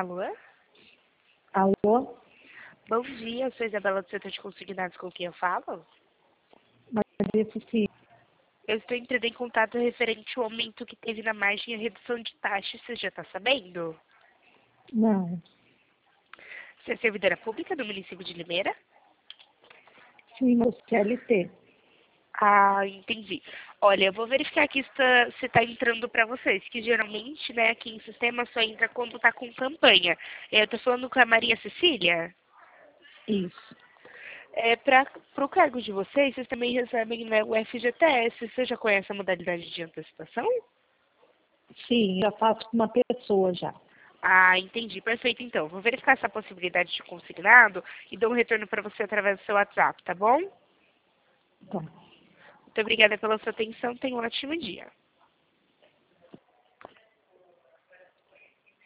Alô? Alô? Bom dia, eu sou Isabela do setor de consignados, com quem eu falo? Maria Cecília. Eu estou entrando em contato referente ao aumento que teve na margem e a redução de taxas, você já está sabendo? Não. Você é servidora pública do município de Limeira? Sim, meu CLT. Ah, entendi. Olha, eu vou verificar aqui se está entrando para vocês, que geralmente, né, aqui em sistema só entra quando está com campanha. Eu estou falando com a Maria Cecília. Isso. Para o cargo de vocês, vocês também recebem, né, o FGTS. Você já conhece a modalidade de antecipação? Sim, já faço com uma pessoa já. Ah, entendi. Perfeito, então. Vou verificar essa possibilidade de consignado e dou um retorno para você através do seu WhatsApp, tá bom? Tá. Muito obrigada pela sua atenção. Tenha um ótimo dia.